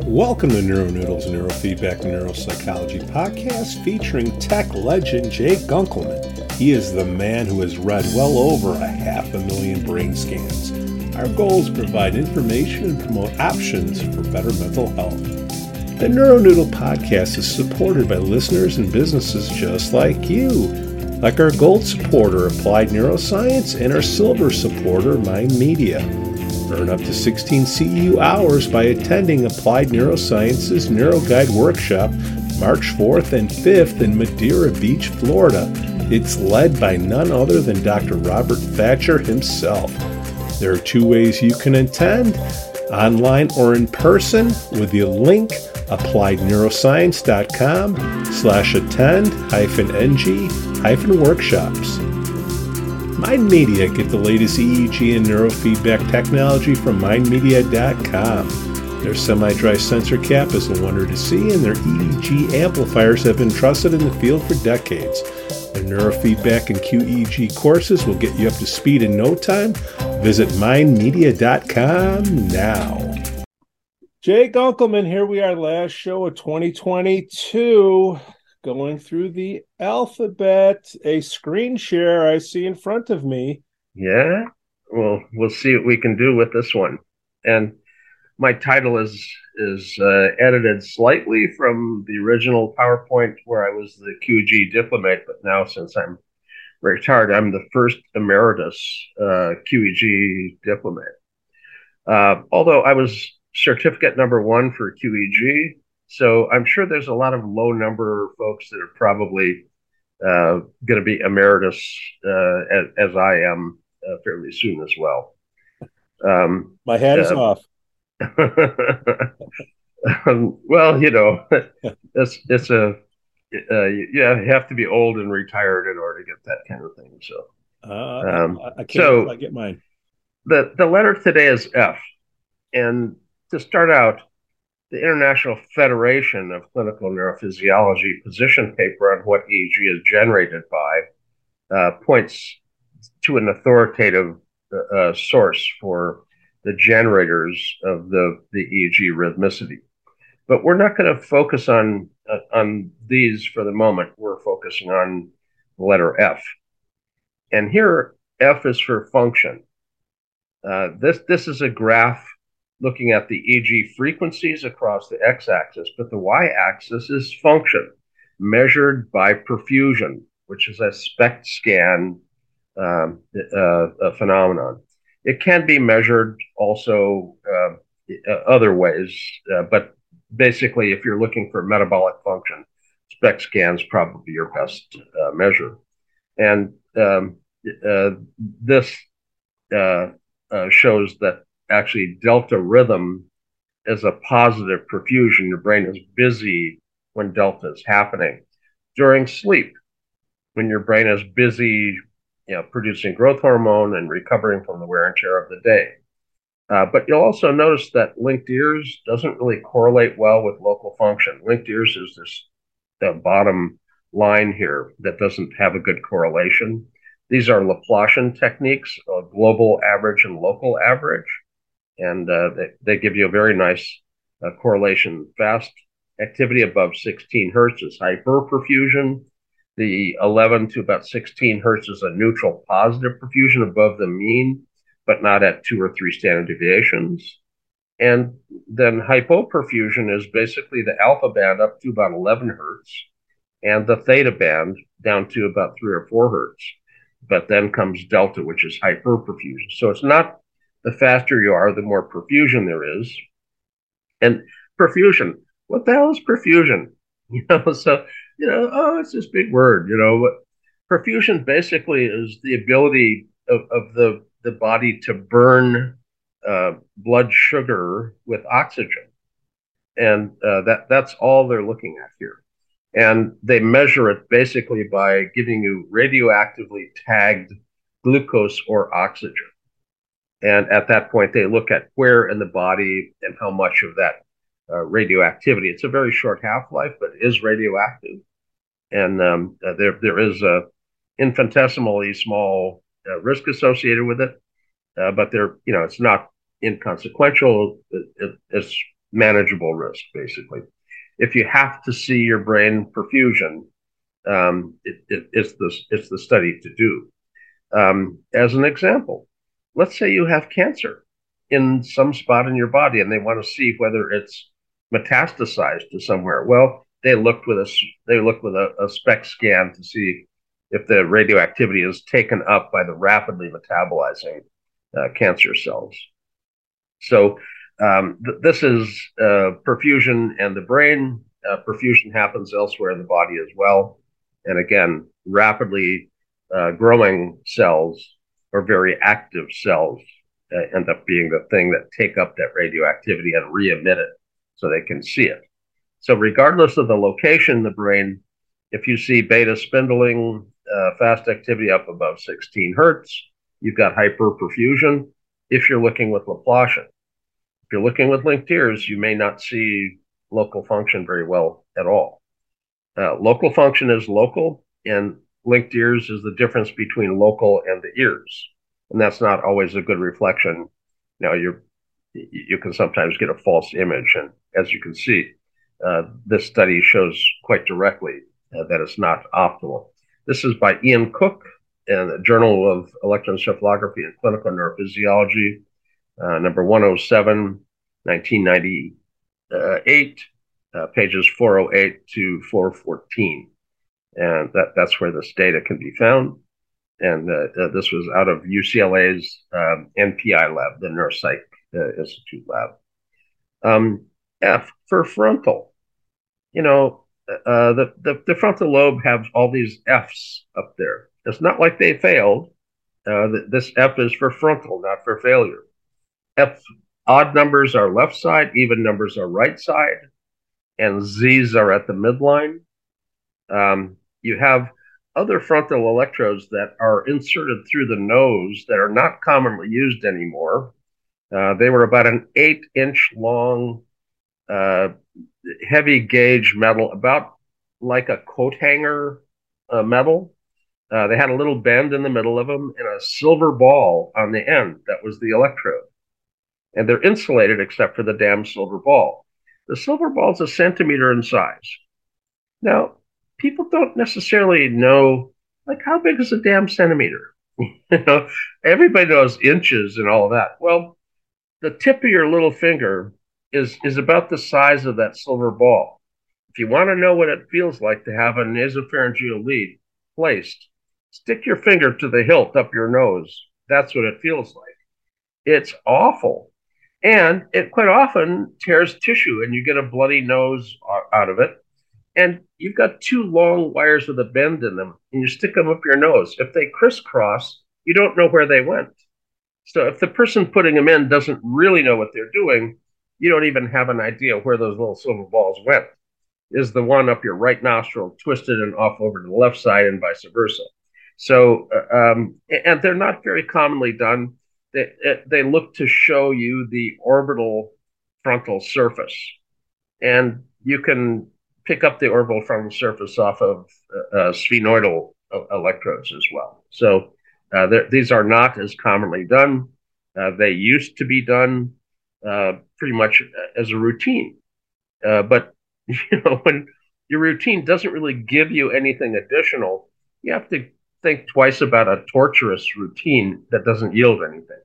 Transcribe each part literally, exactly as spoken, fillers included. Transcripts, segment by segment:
Welcome to NeuroNoodles Neurofeedback and Neuropsychology podcast featuring tech legend Jay Gunkelman. He is the man who has read well over a half a million brain scans. Our goal is to provide information and promote options for better mental health. The NeuroNoodle podcast is supported by listeners and businesses just like you, like our gold supporter Applied Neuroscience and our silver supporter Mind Media. Earn up to sixteen C E U hours by attending Applied Neuroscience's NeuroGuide Workshop March fourth and fifth in Madeira Beach, Florida. It's led by none other than Doctor Robert Thatcher himself. There are two ways you can attend, online or in person, with the link appliedneuroscience.com slash attend hyphen ng hyphen workshops. Mind Media, get the latest E E G and neurofeedback technology from mind media dot com. Their semi-dry sensor cap is a wonder to see, and their E E G amplifiers have been trusted in the field for decades. Their neurofeedback and Q E E G courses will get you up to speed in no time. Visit mind media dot com now. Jay Gunkelman, here we are, last show of twenty twenty-two. Going through the alphabet, a screen share I see in front of me. Yeah, well, we'll see what we can do with this one. And my title is is uh, edited slightly from the original PowerPoint where I was the Q E G diplomate, but now since I'm retired, I'm the first emeritus uh, Q E G diplomate. Uh, although I was certificate number one for Q E G, so I'm sure there's a lot of low number folks that are probably uh, going to be emeritus uh, as, as I am uh, fairly soon as well. Um, My hat is uh, off. um, well, you know, it's it's a uh, yeah, you have to be old and retired in order to get that kind of thing. So, uh, um, I, I can't so I get mine. The the letter today is F, and to start out, the International Federation of Clinical Neurophysiology position paper on what E E G is generated by uh, points to an authoritative uh, source for the generators of the, the E E G rhythmicity. But we're not going to focus on, uh, on these for the moment. We're focusing on the letter F. And here, F is for function. Uh, this, this is a graph looking at the E E G frequencies across the x-axis, but the y-axis is function, measured by perfusion, which is a SPECT scan um, uh, a phenomenon. It can be measured also uh, other ways, uh, but basically, if you're looking for metabolic function, SPECT scan is probably your best uh, measure. And um, uh, this uh, uh, shows that actually delta rhythm is a positive perfusion. Your brain is busy when delta is happening. During sleep, when your brain is busy, you know, producing growth hormone and recovering from the wear and tear of the day. Uh, but you'll also notice that linked ears doesn't really correlate well with local function. Linked ears is this the bottom line here that doesn't have a good correlation. These are Laplacian techniques, a global average and local average. And uh, they, they give you a very nice uh, correlation. Fast activity above sixteen hertz is hyperperfusion. The eleven to about sixteen hertz is a neutral positive perfusion above the mean, but not at two or three standard deviations. And then hypoperfusion is basically the alpha band up to about eleven hertz and the theta band down to about three or four hertz. But then comes delta, which is hyperperfusion. So it's not the faster you are, the more perfusion there is. And perfusion, what the hell is perfusion? You know, so, you know, oh, it's this big word, you know. Perfusion basically is the ability of, of the, the body to burn uh, blood sugar with oxygen. And uh, that that's all they're looking at here. And they measure it basically by giving you radioactively tagged glucose or oxygen. And at that point, they look at where in the body and how much of that uh, radioactivity. It's a very short half-life, but it is radioactive. And um, uh, there there is a infinitesimally small uh, risk associated with it, uh, but there, you know, it's not inconsequential. It, it, it's manageable risk, basically. If you have to see your brain perfusion, um, it, it, it's, the, it's the study to do. Um, as an example, let's say you have cancer in some spot in your body and they want to see whether it's metastasized to somewhere. Well, they looked with a, they looked with a, a SPECT scan to see if the radioactivity is taken up by the rapidly metabolizing uh, cancer cells. So um, th this is uh, perfusion and the brain. Uh, perfusion happens elsewhere in the body as well. And again, rapidly uh, growing cells or very active cells uh, end up being the thing that take up that radioactivity and re-emit it so they can see it. So regardless of the location in the brain, if you see beta spindling, uh, fast activity up above sixteen hertz, you've got hyperperfusion. If you're looking with Laplacian, if you're looking with linked ears, you may not see local function very well at all. Uh, local function is local, and linked ears is the difference between local and the ears. And that's not always a good reflection. Now, you're, you can sometimes get a false image. And as you can see, uh, this study shows quite directly uh, that it's not optimal. This is by Ian Cook in the Journal of Electroencephalography and Clinical Neurophysiology, uh, number one oh seven, nineteen ninety-eight, uh, pages four oh eight to four fourteen. And that, that's where this data can be found. And uh, uh, this was out of U C L A's um, N P I lab, the Neuropsych uh, Institute lab. Um, F for frontal. You know, uh, the, the, the frontal lobe has all these F's up there. It's not like they failed. Uh, this F is for frontal, not for failure. F odd numbers are left side, even numbers are right side, and Z's are at the midline. Um, you have other frontal electrodes that are inserted through the nose that are not commonly used anymore. Uh, they were about an eight inch long, uh, heavy gauge metal, about like a coat hanger uh, metal. Uh, they had a little bend in the middle of them and a silver ball on the end. That was the electrode. And they're insulated except for the damn silver ball. The silver ball is a centimeter in size. Now, people don't necessarily know, like, how big is a damn centimeter? You know, everybody knows inches and all of that. Well, the tip of your little finger is, is about the size of that silver ball. If you want to know what it feels like to have a nasopharyngeal lead placed, stick your finger to the hilt up your nose. That's what it feels like. It's awful. And it quite often tears tissue and you get a bloody nose out of it. And you've got two long wires with a bend in them and you stick them up your nose. If they crisscross, you don't know where they went. So if the person putting them in doesn't really know what they're doing, you don't even have an idea where those little silver balls went. Is the one up your right nostril twisted and off over to the left side and vice versa? So, um, and they're not very commonly done. They, they look to show you the orbital frontal surface. And you can pick up the orbital frontal surface off of uh, sphenoidal electrodes as well. So uh, these are not as commonly done. Uh, they used to be done uh, pretty much as a routine. Uh, but you know, when your routine doesn't really give you anything additional, you have to think twice about a torturous routine that doesn't yield anything.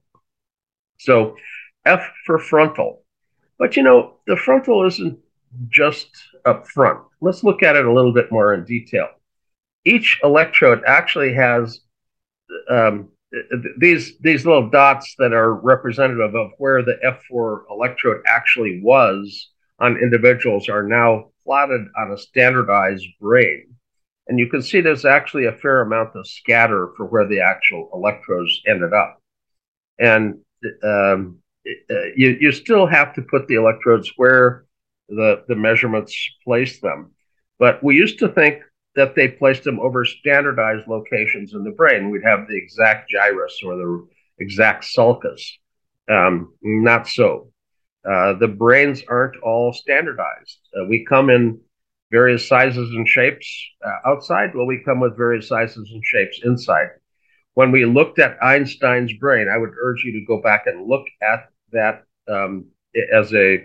So F for frontal. But you know, the frontal isn't just up front. Let's look at it a little bit more in detail. Each electrode actually has um, these, these little dots that are representative of where the F four electrode actually was on individuals are now plotted on a standardized brain. And you can see there's actually a fair amount of scatter for where the actual electrodes ended up. And um, you, you still have to put the electrodes where the, the measurements place them. But we used to think that they placed them over standardized locations in the brain. We'd have the exact gyrus or the exact sulcus. Um, not so. Uh, the brains aren't all standardized. Uh, we come in various sizes and shapes uh, outside. Well, we come with various sizes and shapes inside. When we looked at Einstein's brain, I would urge you to go back and look at that um, as a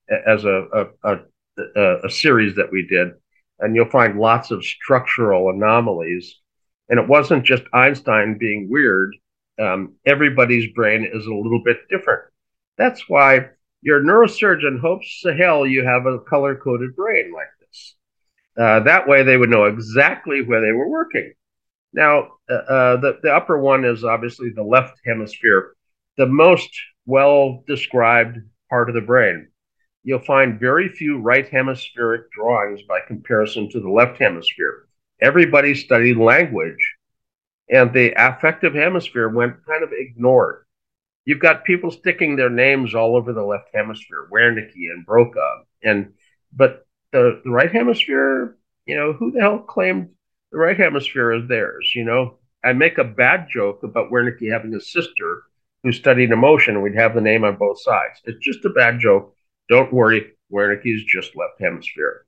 as a, a, a, a series that we did, and you'll find lots of structural anomalies. And it wasn't just Einstein being weird. Um, everybody's brain is a little bit different. That's why your neurosurgeon hopes to hell you have a color-coded brain like this. Uh, that way they would know exactly where they were working. Now, uh, uh, the, the upper one is obviously the left hemisphere, the most well-described part of the brain. You'll find very few right hemispheric drawings by comparison to the left hemisphere. Everybody studied language, and the affective hemisphere went kind of ignored. You've got people sticking their names all over the left hemisphere, Wernicke and Broca, and but the, the right hemisphere, you know, who the hell claimed the right hemisphere is theirs? You know, I make a bad joke about Wernicke having a sister who studied emotion, and we'd have the name on both sides. It's just a bad joke. Don't worry, Wernicke is just left hemisphere.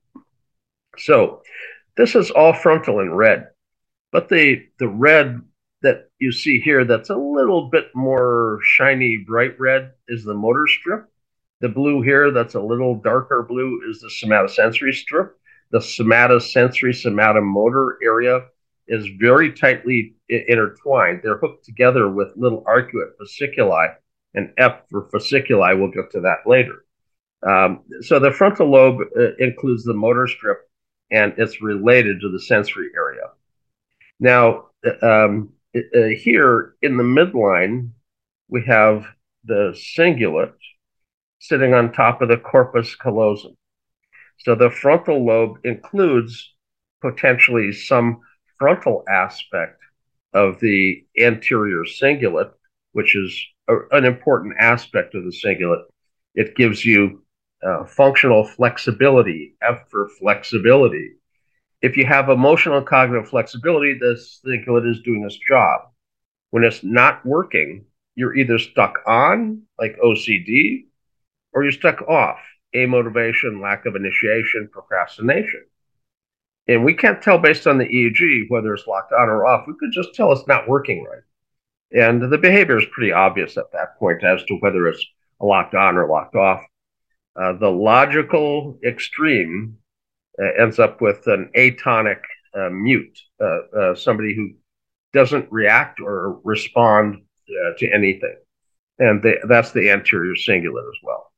So this is all frontal in red, but the the red that you see here that's a little bit more shiny bright red is the motor strip. The blue here that's a little darker blue is the somatosensory strip. The somatosensory somatomotor area is very tightly intertwined. They're hooked together with little arcuate fasciculi, and F for fasciculi. We'll get to that later. Um, so the frontal lobe uh, includes the motor strip, and it's related to the sensory area. Now, um, uh, here in the midline, we have the cingulate sitting on top of the corpus callosum. So the frontal lobe includes potentially some frontal aspect of the anterior cingulate, which is a, an important aspect of the cingulate. It gives you uh, functional flexibility, F for flexibility. If you have emotional and cognitive flexibility, the cingulate is doing its job. When it's not working, you're either stuck on, like O C D, or you're stuck off, amotivation, lack of initiation, procrastination. And we can't tell based on the E E G whether it's locked on or off. We could just tell it's not working right. And the behavior is pretty obvious at that point as to whether it's locked on or locked off. Uh, the logical extreme uh, ends up with an atonic uh, mute, uh, uh, somebody who doesn't react or respond uh, to anything. And they, that's the anterior cingulate as well.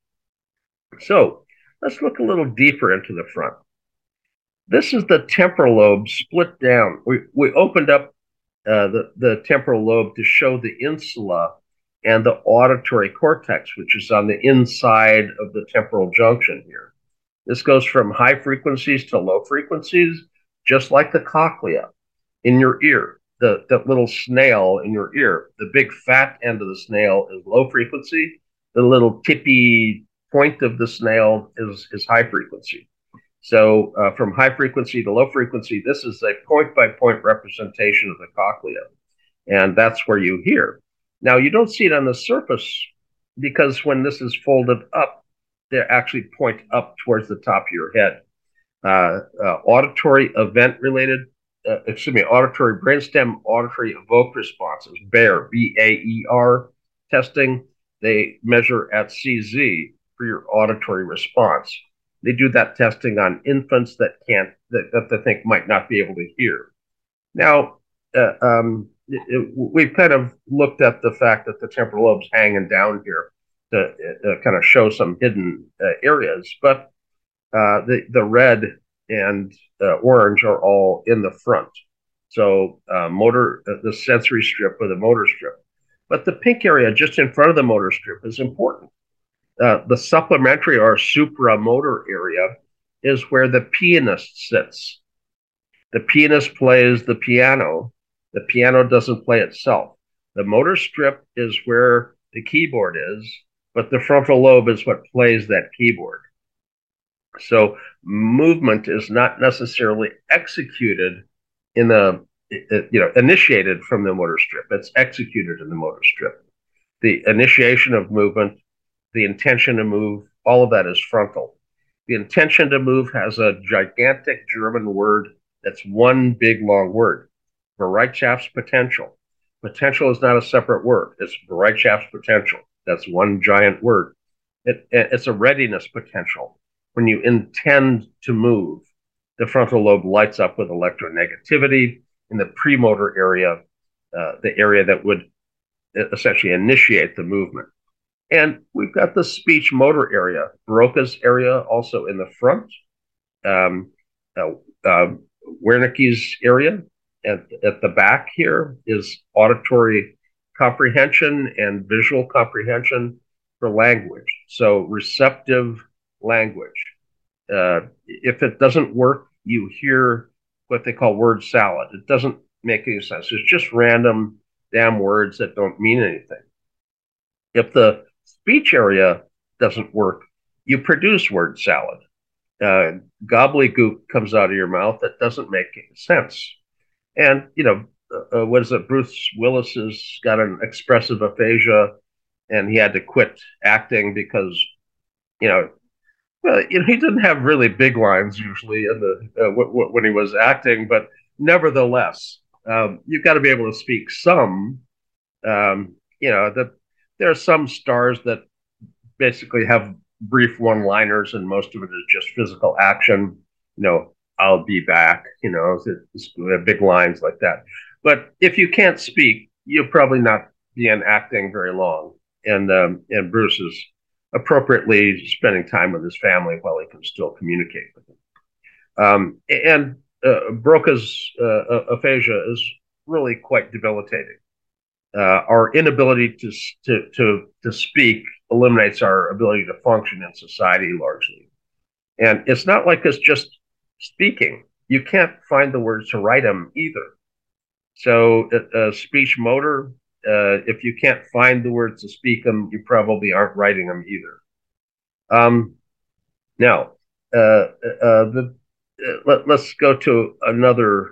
So let's look a little deeper into the front. This is the temporal lobe split down. We, we opened up uh, the, the temporal lobe to show the insula and the auditory cortex, which is on the inside of the temporal junction here. This goes from high frequencies to low frequencies, just like the cochlea in your ear. The, the little snail in your ear, the big fat end of the snail is low frequency. The little tippy point of the snail is, is high frequency. So uh, from high frequency to low frequency, this is a point-by-point representation of the cochlea. And that's where you hear. Now, you don't see it on the surface because when this is folded up, they actually point up towards the top of your head. Uh, uh, auditory event-related, uh, excuse me, auditory brainstem auditory evoked responses, B A E R, B A E R testing, they measure at C Z for your auditory response. They do that testing on infants that can't, that, that they think might not be able to hear. Now, uh, um, it, it, we've kind of looked at the fact that the temporal lobe's hanging down here to uh, kind of show some hidden uh, areas, but uh, the, the red and uh, orange are all in the front. So uh, motor, uh, the sensory strip or the motor strip. But the pink area just in front of the motor strip is important. Uh, the supplementary or supramotor area is where the pianist sits. The pianist plays the piano. The piano doesn't play itself. The motor strip is where the keyboard is, but the frontal lobe is what plays that keyboard. So movement is not necessarily executed in the, you know, initiated from the motor strip. It's executed in the motor strip. The initiation of movement, the intention to move, all of that is frontal. The intention to move has a gigantic German word that's one big long word, Bereitschaftspotential. Potential is not a separate word. It's Bereitschaftspotential. That's one giant word. It, it's a readiness potential. When you intend to move, the frontal lobe lights up with electronegativity in the premotor area, uh, the area that would essentially initiate the movement. And we've got the speech motor area, Broca's area, also in the front. Um, uh, uh, Wernicke's area at, at the back here is auditory comprehension and visual comprehension for language. So receptive language. Uh, if it doesn't work, you hear what they call word salad. It doesn't make any sense. It's just random damn words that don't mean anything. If the speech area doesn't work, you produce word salad. Uh, gobbledygook comes out of your mouth that doesn't make any sense. And, you know, uh, what is it? Bruce Willis has got an expressive aphasia, and he had to quit acting because, you know, well, you know, he didn't have really big lines usually in the uh, w- w- when he was acting, but nevertheless, um, you've got to be able to speak some. Um, you know, that there are some stars that basically have brief one-liners, and most of it is just physical action. You know, I'll be back. You know, it's, it's big lines like that. But if you can't speak, you'll probably not be in acting very long. And um, and Bruce is appropriately spending time with his family while he can still communicate with them. Um, and uh, Broca's uh, aphasia is really quite debilitating. Uh, our inability to, to to to speak eliminates our ability to function in society largely. And it's not like it's just speaking. You can't find the words to write them either. So uh, speech motor, uh, if you can't find the words to speak them, you probably aren't writing them either. Um, now, uh, uh, the, uh, let, let's go to another.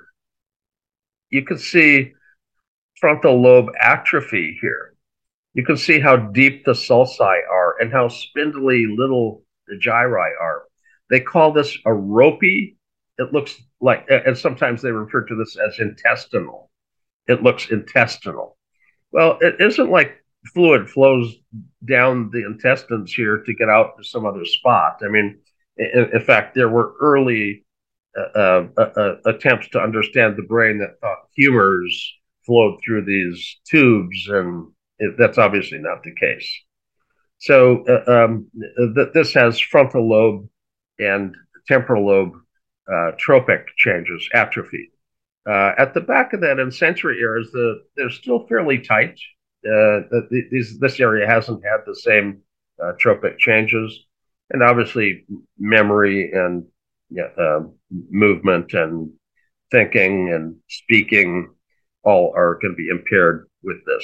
You can see frontal lobe atrophy here. You can see how deep the sulci are and how spindly little the gyri are. They call this a ropey. It looks like, and sometimes they refer to this as intestinal. It looks intestinal. Well, it isn't like fluid flows down the intestines here to get out to some other spot. I mean, in, in fact, there were early uh, uh, uh, attempts to understand the brain that thought humors flowed through these tubes, and it, that's obviously not the case. So uh, um, th- this has frontal lobe and temporal lobe uh, tropic changes, atrophy. Uh, at the back of that in sensory areas, the, they're still fairly tight. Uh, the, these, this area hasn't had the same uh, tropic changes. And obviously, memory and yeah, uh, movement and thinking and speaking all are going to be impaired with this.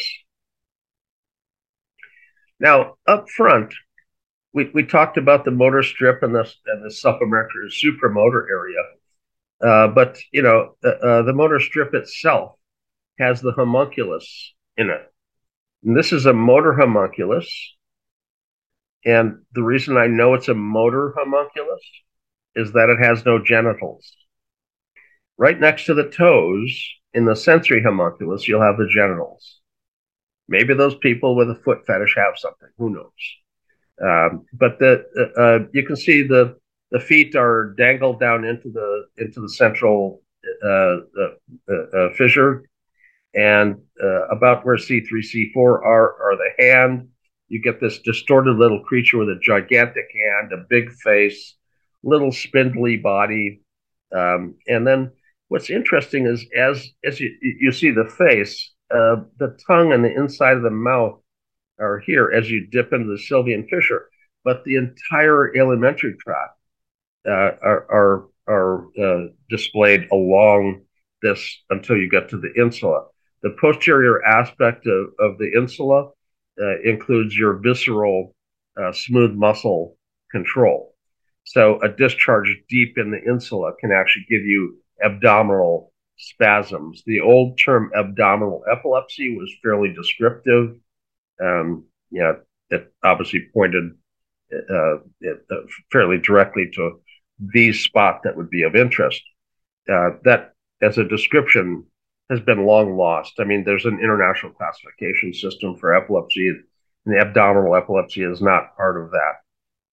Now, up front, we, we talked about the motor strip and the, and the supplementary supramotor area. Uh, but, you know, uh, the motor strip itself has the homunculus in it. And this is a motor homunculus. And the reason I know it's a motor homunculus is that it has no genitals. Right next to the toes in the sensory homunculus, you'll have the genitals. Maybe those people with a foot fetish have something. Who knows? Um, but the uh, you can see the the feet are dangled down into the into the central uh, uh, uh, fissure, and uh, about where C three, C four are are the hand. You get this distorted little creature with a gigantic hand, a big face, little spindly body, um, and then what's interesting is as as you you see the face, uh, the tongue and the inside of the mouth are here as you dip into the sylvian fissure, but the entire alimentary tract uh, are are, are uh, displayed along this until you get to the insula. The posterior aspect of, of the insula uh, includes your visceral uh, smooth muscle control. So a discharge deep in the insula can actually give you abdominal spasms. The old term abdominal epilepsy was fairly descriptive. Um, you know, it obviously pointed uh, it, uh, fairly directly to the spot that would be of interest. Uh, that, as a description, has been long lost. I mean, there's an international classification system for epilepsy, and the abdominal epilepsy is not part of that.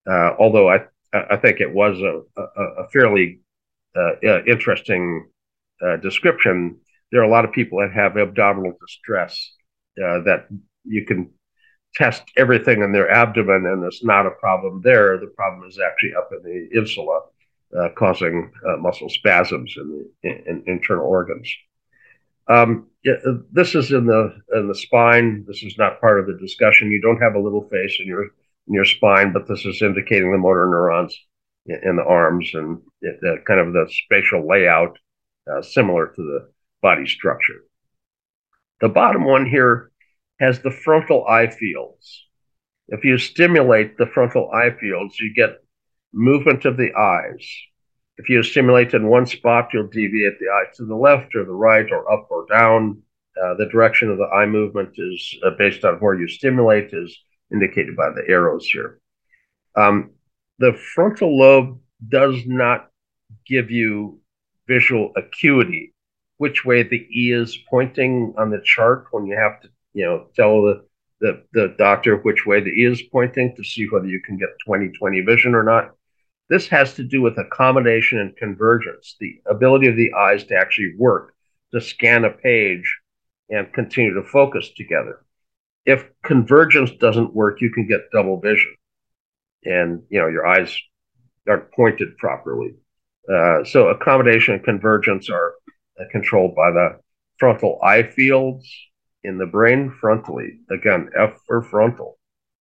Uh, although I I think it was a a, a fairly uh, uh, interesting uh, description. There are a lot of people that have abdominal distress uh, that you can test everything in their abdomen, and it's not a problem there. The problem is actually up in the insula, uh, causing uh, muscle spasms in the in, in internal organs. Um, yeah, this is in the in the spine. This is not part of the discussion. You don't have a little face in your in your spine, but this is indicating the motor neurons in, in the arms and it, uh, kind of the spatial layout, uh, similar to the body structure. The bottom one here has the frontal eye fields. If you stimulate the frontal eye fields, you get movement of the eyes. If you stimulate in one spot, you'll deviate the eye to the left or the right or up or down. Uh, the direction of the eye movement is uh, based on where you stimulate, is indicated by the arrows here. Um, the frontal lobe does not give you visual acuity, which way the E is pointing on the chart when you have to, you know, tell the, the, the doctor which way the E is pointing to see whether you can get twenty twenty vision or not. This has to do with accommodation and convergence, the ability of the eyes to actually work, to scan a page and continue to focus together. If convergence doesn't work, you can get double vision, and you know your eyes aren't pointed properly. Uh, so accommodation and convergence are uh, controlled by the frontal eye fields in the brain frontally. Again, F for frontal.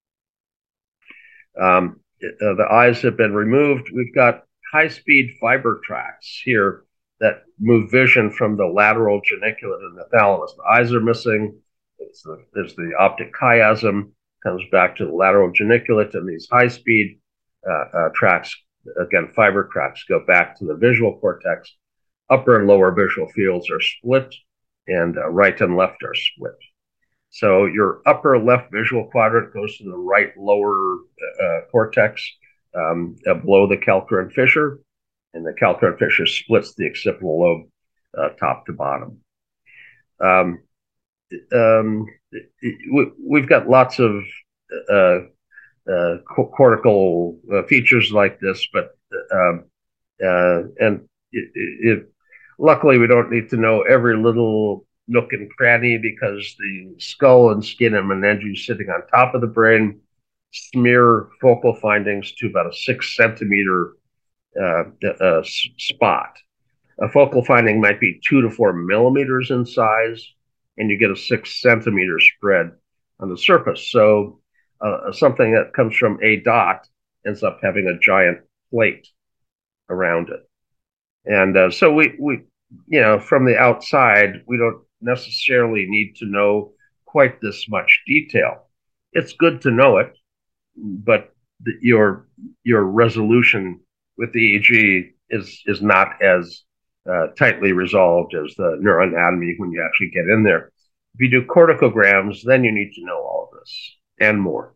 Um, uh, the eyes have been removed. We've got high-speed fiber tracts here that move vision from the lateral geniculate and the thalamus. The eyes are missing. The, there's the optic chiasm, comes back to the lateral geniculate, and these high-speed uh, uh, tracts, again, fiber tracts, go back to the visual cortex. Upper and lower visual fields are split, and uh, right and left are split. So your upper left visual quadrant goes to the right lower uh, cortex um, uh, below the calcarine fissure, and the calcarine fissure splits the occipital lobe uh, top to bottom. Um, um, we, we've got lots of uh, uh, cortical uh, features like this, but um, uh, and it, it, luckily we don't need to know every little nook and cranny, because the skull and skin and meninges sitting on top of the brain smear focal findings to about a six centimeter uh, uh, spot. A focal finding might be two to four millimeters in size, and you get a six centimeter spread on the surface. So uh, something that comes from a dot ends up having a giant plate around it. And uh, so we, we, you know, from the outside, we don't necessarily need to know quite this much detail. It's good to know it, but the, your your resolution with the E E G is is not as uh, tightly resolved as the neuroanatomy when you actually get in there. If you do corticograms, then you need to know all of this and more.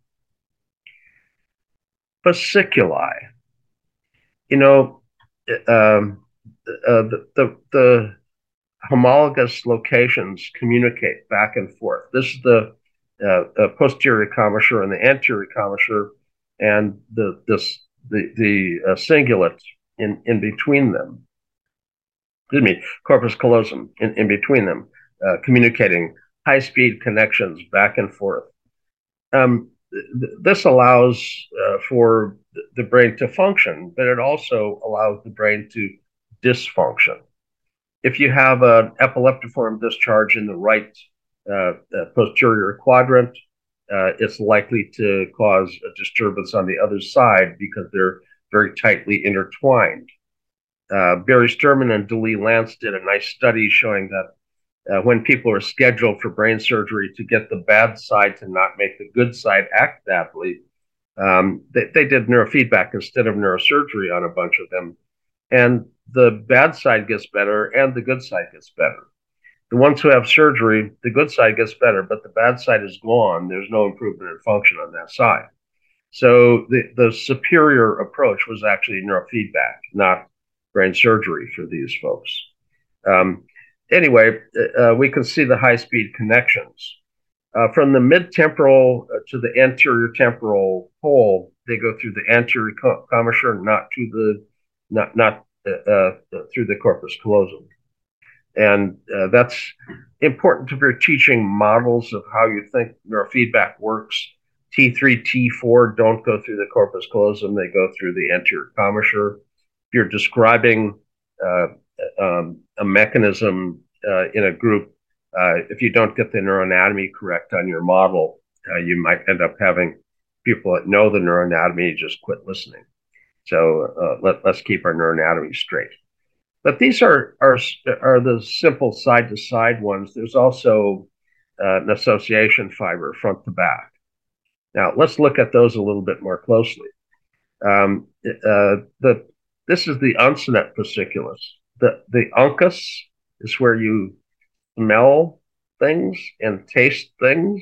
Fasciculi, you know, um, uh, the, the the homologous locations communicate back and forth. This is the uh, uh, posterior commissure and the anterior commissure, and the this the the uh, cingulate in in between them. Excuse me, corpus callosum in, in between them, uh, communicating high-speed connections back and forth. Um, th this allows uh, for the brain to function, but it also allows the brain to dysfunction. If you have an epileptiform discharge in the right uh, uh, posterior quadrant, uh, it's likely to cause a disturbance on the other side because they're very tightly intertwined. Uh, Barry Sturman and Delee Lance did a nice study showing that uh, when people are scheduled for brain surgery to get the bad side to not make the good side act badly, um, they, they did neurofeedback instead of neurosurgery on a bunch of them. And the bad side gets better and the good side gets better. The ones who have surgery, the good side gets better, but the bad side is gone. There's no improvement in function on that side. So the, the superior approach was actually neurofeedback, not brain surgery for these folks. Um, anyway, uh, we can see the high-speed connections. Uh, from the mid-temporal uh, to the anterior temporal pole, they go through the anterior commissure, not to the not not uh, uh, through the corpus callosum. And uh, that's important if you're teaching models of how you think neurofeedback works. T three, T four don't go through the corpus callosum, they go through the anterior commissure. If you're describing uh, um, a mechanism uh, in a group, uh, if you don't get the neuroanatomy correct on your model, uh, you might end up having people that know the neuroanatomy just quit listening. So uh, let, let's keep our neuroanatomy straight. But these are, are, are the simple side-to-side ones. There's also uh, an association fiber front to back. Now, let's look at those a little bit more closely. Um, uh, the, this is the uncinate fasciculus. The, the uncus is where you smell things and taste things.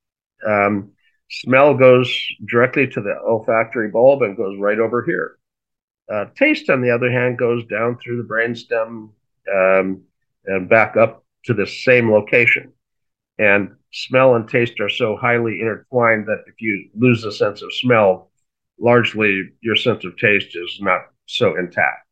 Um, smell goes directly to the olfactory bulb and goes right over here. Uh, taste, on the other hand, goes down through the brainstem um, and back up to the same location. And smell and taste are so highly intertwined that if you lose the sense of smell, largely your sense of taste is not so intact.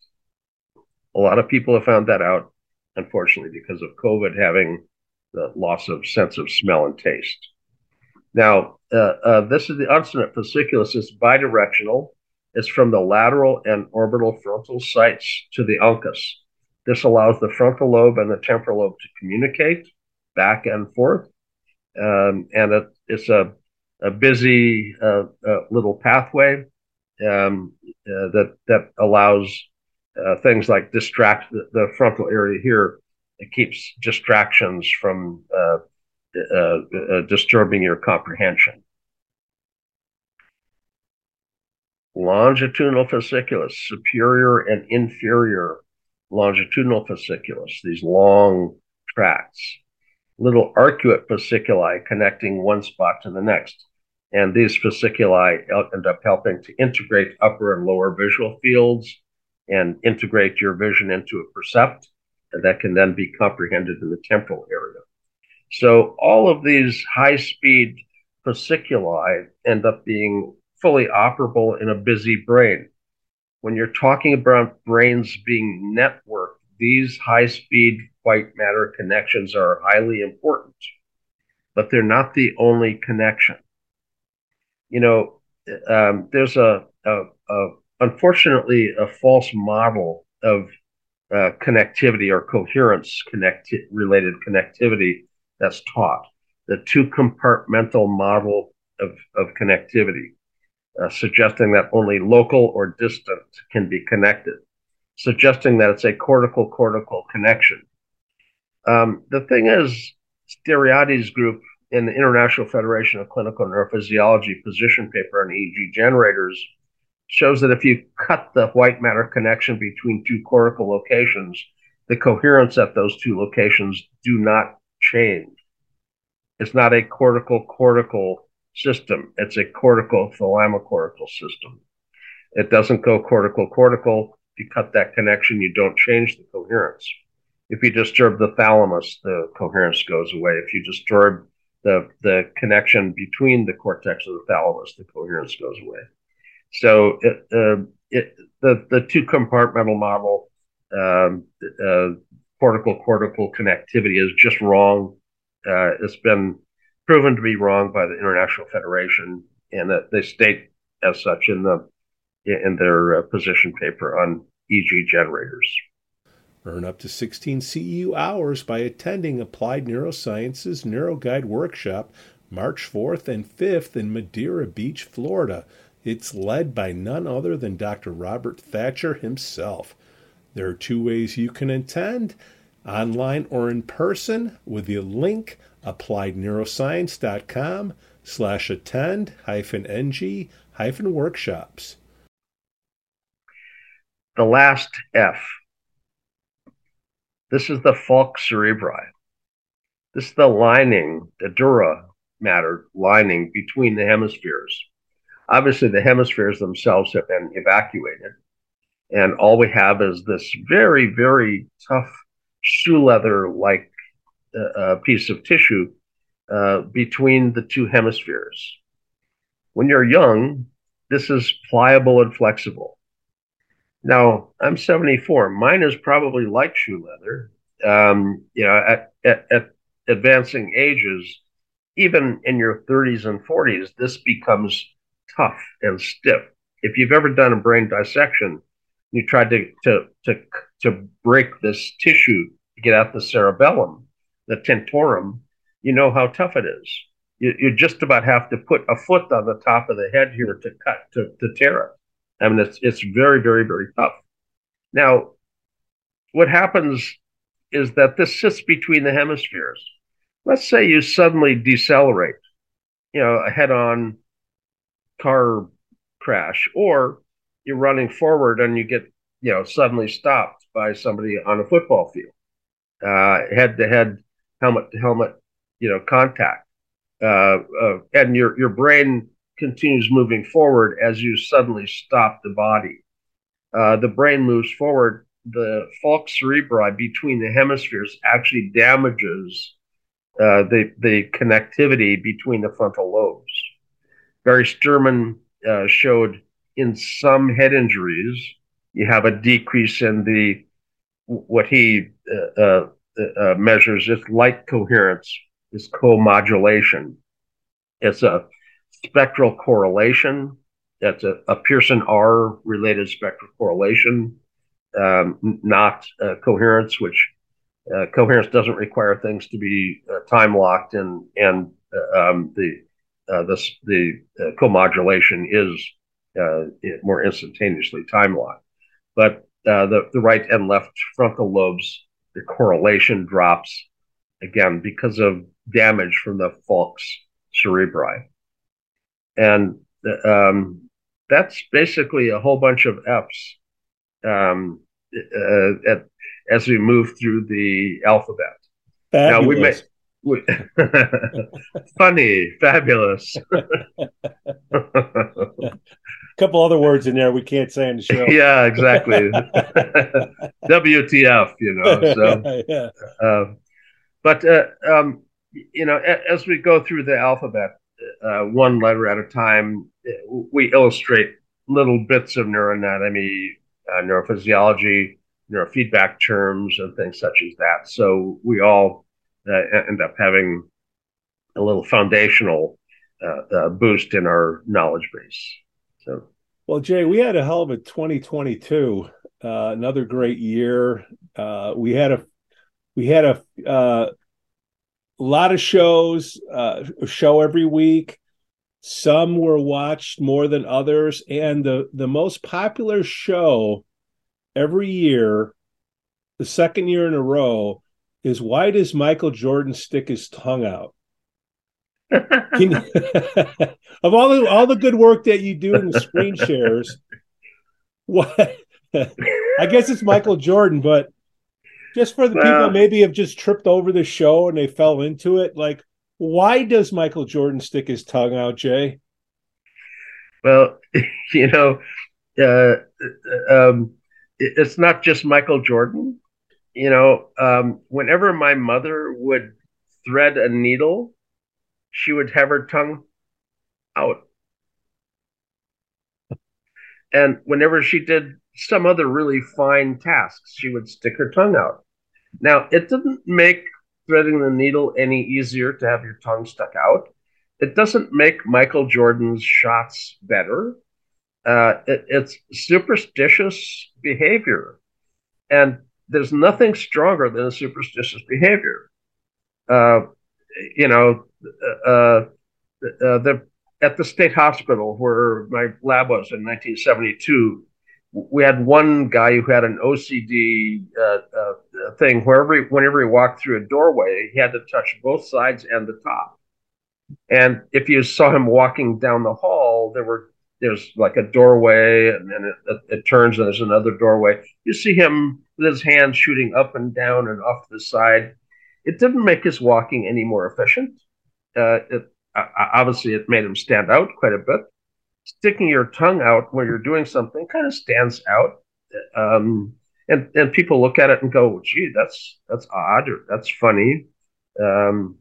A lot of people have found that out, unfortunately, because of COVID having the loss of sense of smell and taste. Now, uh, uh, this is the uncinate fasciculus. It's bidirectional. It's from the lateral and orbital frontal sites to the uncus. This allows the frontal lobe and the temporal lobe to communicate back and forth. Um, and it, it's a, a busy uh, uh, little pathway um, uh, that, that allows uh, things like distract the, the frontal area here. It keeps distractions from uh, uh, uh, disturbing your comprehension. Longitudinal fasciculus, superior and inferior longitudinal fasciculus, these long tracts. Little arcuate fasciculi connecting one spot to the next. And these fasciculi end up helping to integrate upper and lower visual fields and integrate your vision into a percept that can then be comprehended in the temporal area. So all of these high-speed fasciculi end up being fully operable in a busy brain. When you're talking about brains being networked, these high-speed white matter connections are highly important, but they're not the only connection. You know, um, there's a, a, a, unfortunately, a false model of uh, connectivity or coherence connect related connectivity that's taught. The two compartmental model of, of connectivity. Uh, suggesting that only local or distant can be connected, suggesting that it's a cortical-cortical connection. Um, the thing is, Steriade's group in the International Federation of Clinical Neurophysiology position paper on E E G generators shows that if you cut the white matter connection between two cortical locations, the coherence at those two locations do not change. It's not a cortical-cortical system. It's a cortico-thalamocortical system. It doesn't go cortical-cortical. If you cut that connection, you don't change the coherence. If you disturb the thalamus, the coherence goes away. If you disturb the, the connection between the cortex and the thalamus, the coherence goes away. So it, uh, it, the, the two compartmental model, um, uh, cortical-cortical connectivity is just wrong. Uh, it's been proven to be wrong by the International Federation, and that they state as such in the in their uh, position paper on E E G generators. Earn up to sixteen C E U hours by attending Applied Neurosciences NeuroGuide Workshop March fourth and fifth in Madeira Beach, Florida. It's led by none other than Doctor Robert Thatcher himself. There are two ways you can attend, online or in person, with the link appliedneuroscience.com slash attend hyphen ng hyphen workshops. The last F. This is the falx cerebri. This is the lining, the dura matter lining between the hemispheres. Obviously, the hemispheres themselves have been evacuated, and all we have is this very, very tough shoe leather-like uh, piece of tissue uh, between the two hemispheres. When you're young, this is pliable and flexible. Now, I'm seventy-four. Mine is probably like shoe leather. Um, you know, at, at, at advancing ages, even in your thirties and forties, this becomes tough and stiff. If you've ever done a brain dissection, you tried to to to to break this tissue to get out the cerebellum, the tentorium, you know how tough it is. You, you just about have to put a foot on the top of the head here to cut to, to tear it. I mean, it's it's very very very tough. Now, what happens is that this sits between the hemispheres. Let's say you suddenly decelerate, you know, a head-on car crash, or you're running forward and you get, you know, suddenly stopped by somebody on a football field, uh, head-to-head, helmet-to-helmet, you know, contact, uh, uh, and your your brain continues moving forward as you suddenly stop the body. Uh, the brain moves forward. The falx cerebri between the hemispheres actually damages uh, the the connectivity between the frontal lobes. Barry Sterman uh, showed in some head injuries you have a decrease in the what he uh, uh, uh, measures as light coherence, is co-modulation. It's a spectral correlation. That's a, a Pearson R related spectral correlation, um, not uh, coherence, which uh, coherence doesn't require things to be uh, time locked, and and uh, um, the uh, the the uh, co-modulation is uh, more instantaneously time locked. But uh, the the right and left frontal lobes, the correlation drops again because of damage from the falx cerebri, and um, that's basically a whole bunch of F's um, uh, at, as we move through the alphabet. Fabulous. Now we may we, funny, fabulous. A couple other words in there we can't say on the show. Yeah, exactly. W T F, you know. So, yeah. uh, but uh, um, you know, as we go through the alphabet, uh, one letter at a time, we illustrate little bits of neuroanatomy, uh, neurophysiology, neurofeedback terms, and things such as that. So we all uh, end up having a little foundational uh, uh, boost in our knowledge base. So, well, Jay, we had a hell of a twenty twenty-two. Uh, another great year. Uh, we had a we had a uh, lot of shows, uh, a show every week. Some were watched more than others, and the the most popular show every year, the second year in a row, is why does Michael Jordan stick his tongue out? Can, of all the all the good work that you do in the screen shares, what I guess it's Michael Jordan, but just for the well, people maybe have just tripped over the show and they fell into it, like, why does Michael Jordan stick his tongue out, Jay? Well, you know, uh, um, it's not just Michael Jordan. You know, um, whenever my mother would thread a needle, she would have her tongue out. And whenever she did some other really fine tasks, she would stick her tongue out. Now, it didn't make threading the needle any easier to have your tongue stuck out. It doesn't make Michael Jordan's shots better. Uh, it, it's superstitious behavior. And there's nothing stronger than a superstitious behavior. Uh, you know, uh, uh, the at the state hospital where my lab was in nineteen seventy-two, we had one guy who had an O C D uh, uh, thing. Wherever, he, whenever he walked through a doorway, he had to touch both sides and the top. And if you saw him walking down the hall, there were there's like a doorway, and then it, it, it turns, and there's another doorway. You see him with his hands shooting up and down and off to the side. It didn't make his walking any more efficient. Uh, it, uh, obviously, it made him stand out quite a bit. Sticking your tongue out when you're doing something kind of stands out, um, and and people look at it and go, "Gee, that's that's odd," or "That's funny." Um,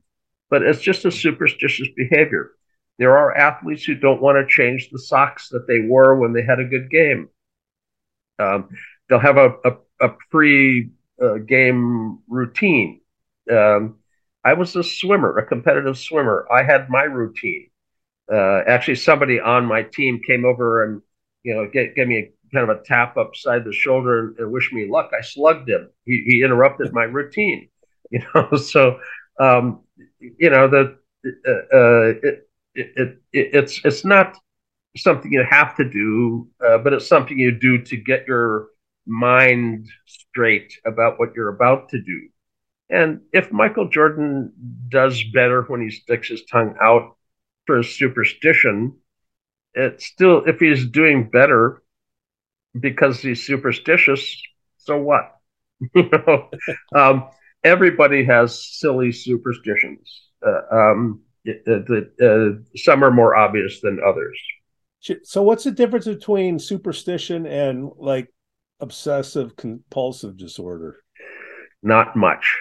but it's just a superstitious behavior. There are athletes who don't want to change the socks that they wore when they had a good game. Um, they'll have a, a, a pre-game uh, routine. Um, I was a swimmer, a competitive swimmer. I had my routine. Uh, actually, somebody on my team came over and you know get, gave me a, kind of a tap upside the shoulder and, and wished me luck. I slugged him. He, he interrupted my routine. You know, so um, you know the uh, uh, it, it, it, it's it's not something you have to do, uh, but it's something you do to get your mind straight about what you're about to do. And if Michael Jordan does better when he sticks his tongue out for his superstition, it's still, if he's doing better because he's superstitious, so what? you know, um, everybody has silly superstitions. Uh, um, uh, uh, some are more obvious than others. So what's the difference between superstition and like obsessive compulsive disorder? Not much.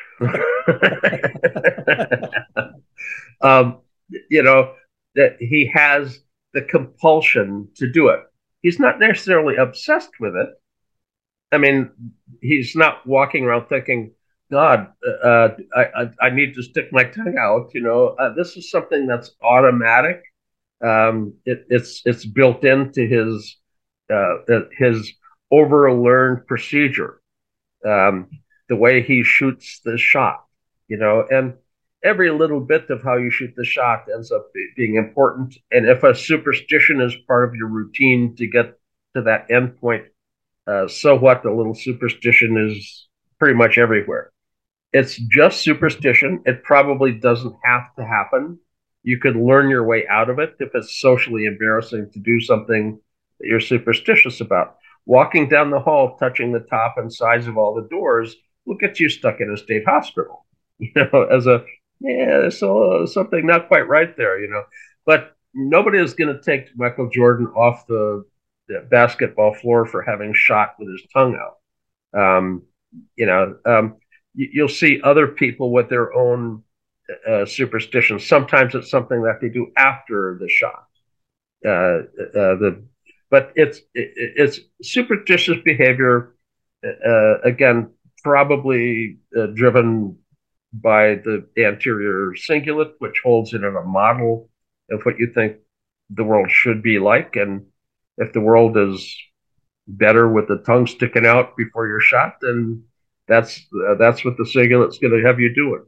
um, you know, that he has the compulsion to do it. He's not necessarily obsessed with it. I mean, he's not walking around thinking, God, uh, I, I need to stick my tongue out. You know, uh, this is something that's automatic. Um, it, it's it's built into his uh, his overlearned procedure, um, the way he shoots the shot, you know, and every little bit of how you shoot the shot ends up being important. And if a superstition is part of your routine to get to that end point, uh, so what? The little superstition is pretty much everywhere. It's just superstition. It probably doesn't have to happen. You could learn your way out of it if it's socially embarrassing to do something that you're superstitious about. Walking down the hall, touching the top and sides of all the doors will get you stuck in a state hospital, you know, as a, yeah, there's so, something not quite right there, you know. But nobody is going to take Michael Jordan off the, the basketball floor for having shot with his tongue out. Um, you know, um, you, you'll see other people with their own uh, superstitions. Sometimes it's something that they do after the shot. Uh, uh, the but it's it, it's superstitious behavior. Uh, again, probably uh, driven by the anterior cingulate, which holds it in a model of what you think the world should be like. And if the world is better with the tongue sticking out before you're shot, then that's uh, that's what the cingulate's going to have you doing.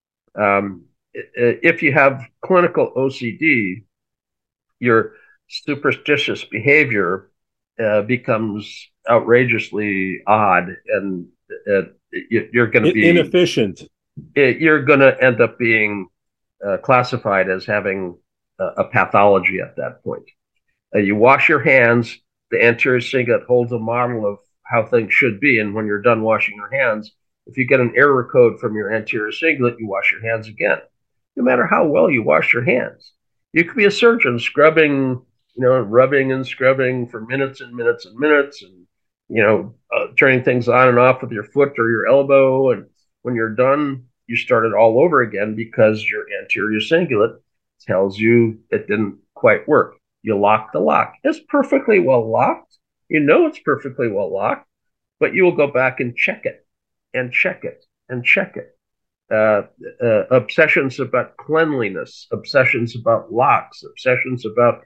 Um, if you have clinical O C D, your superstitious behavior uh, becomes outrageously odd, and uh, you're going to be inefficient. You're going to end up being uh, classified as having a, a pathology at that point. Uh, you wash your hands. The anterior cingulate holds a model of how things should be, and when you're done washing your hands, if you get an error code from your anterior cingulate, you wash your hands again. No matter how well you wash your hands, you could be a surgeon scrubbing, you know, rubbing and scrubbing for minutes and minutes and minutes, and you know, uh, turning things on and off with your foot or your elbow. And when you're done, you start it all over again because your anterior cingulate tells you it didn't quite work. You lock the lock. It's perfectly well locked. You know it's perfectly well locked, but you will go back and check it and check it and check it. Uh, uh, obsessions about cleanliness, obsessions about locks, obsessions about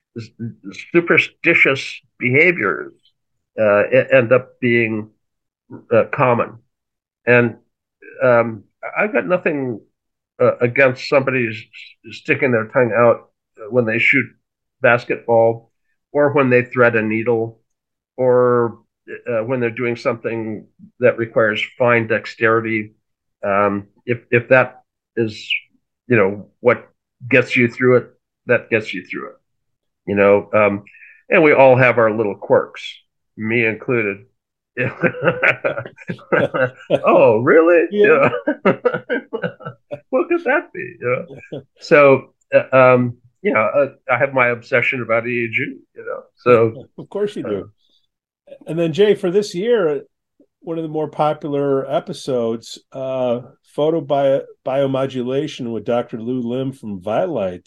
superstitious behaviors uh, end up being uh, common. And um, I've got nothing uh, against somebody sticking their tongue out when they shoot basketball, or when they thread a needle, or uh, when they're doing something that requires fine dexterity. Um, if if that is, you know, what gets you through it, that gets you through it. You know, um, and we all have our little quirks, me included. Oh, really? Yeah. Yeah. What could that be? Yeah. So, uh, um, you know, uh, I have my obsession about E E G. You know, so of course you do. Uh, and then Jay, for this year, one of the more popular episodes, uh, photo bio, biomodulation with Doctor Lou Lim from Vitalight.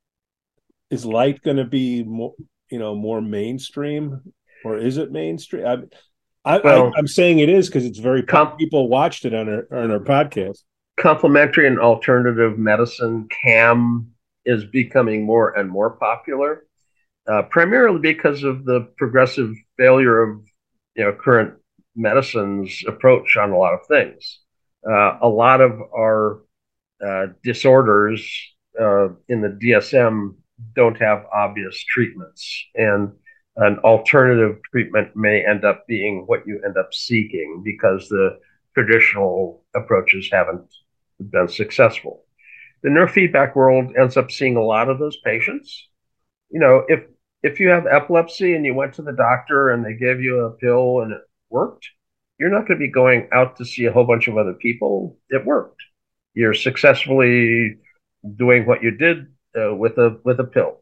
Is light going to be more, you know, more mainstream, or is it mainstream? I, I, I Well, I'm saying it is because it's very com- people watched it on our on our podcast. complementary and alternative medicine, CAM, is becoming more and more popular, uh, primarily because of the progressive failure of you know current medicine's approach on a lot of things. Uh, a lot of our uh, disorders uh, in the D S M don't have obvious treatments, and an alternative treatment may end up being what you end up seeking because the traditional approaches haven't been successful. The neurofeedback world ends up seeing a lot of those patients. You know, if if you have epilepsy and you went to the doctor and they gave you a pill and it worked, you're not going to be going out to see a whole bunch of other people. It worked. You're successfully doing what you did uh, with a with a pill.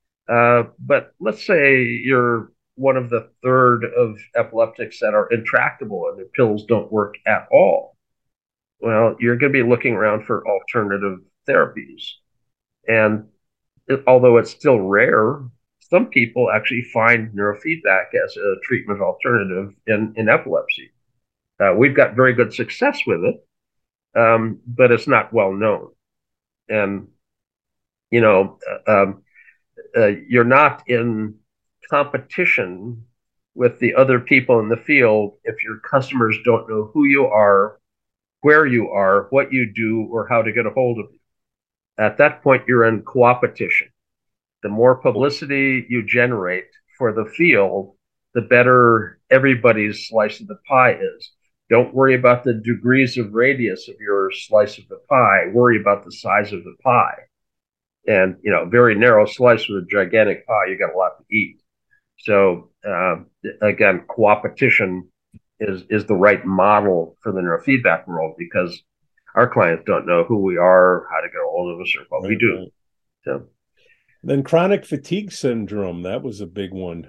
Uh, but let's say you're one of the third of epileptics that are intractable and the pills don't work at all. Well, you're going to be looking around for alternative therapies. And it, although it's still rare, some people actually find neurofeedback as a treatment alternative in, in epilepsy. Uh, we've got very good success with it, um, but it's not well known. And, you know, uh, um, uh, you're not in competition with the other people in the field if your customers don't know who you are, where you are, what you do, or how to get a hold of you. At that point, you're in co-opetition. The more publicity you generate for the field, the better everybody's slice of the pie is. Don't worry about the degrees of radius of your slice of the pie. Worry about the size of the pie. And, you know, very narrow slice with a gigantic pie, you got a lot to eat. So, uh, again, co-opetition is, is the right model for the neurofeedback world because our clients don't know who we are, how to get a hold of us, or what right, we do. Right. So, then chronic fatigue syndrome, that was a big one.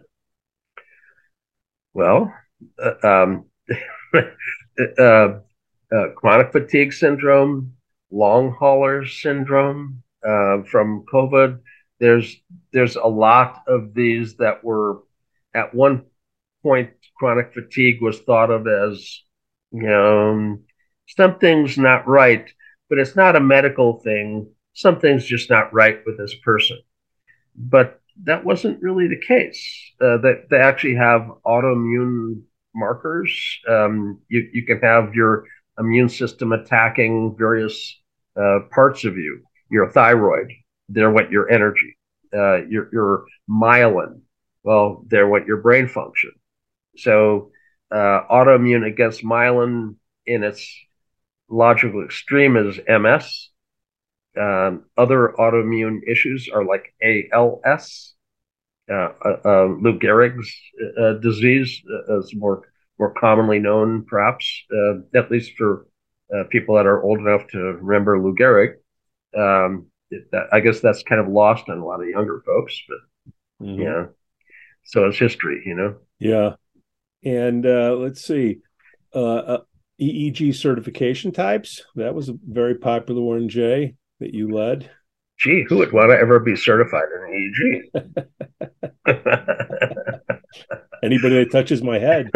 Well, uh, um, uh, uh, chronic fatigue syndrome, long hauler syndrome uh, from COVID. There's there's a lot of these that were at one point chronic fatigue was thought of as, you know, something's not right, but it's not a medical thing. Something's just not right with this person. But that wasn't really the case. Uh, they, they actually have autoimmune markers. Um, you, you can have your immune system attacking various uh, parts of you. Your thyroid, they're what your energy. Uh, your, your myelin, well, they're what your brain function. So uh, autoimmune against myelin in its logical extreme is M S. Um, other autoimmune issues are like A L S, uh, uh, uh, Lou Gehrig's uh, disease, uh, is more more commonly known, perhaps, uh, at least for uh, people that are old enough to remember Lou Gehrig. Um, it, that, I guess that's kind of lost on a lot of younger folks, but mm-hmm. yeah, so it's history, you know. Yeah, and uh, let's see, uh, uh, E E G certification types. That was a very popular one, Jay, that you led. Gee, who would want to ever be certified in E E G? Anybody that touches my head.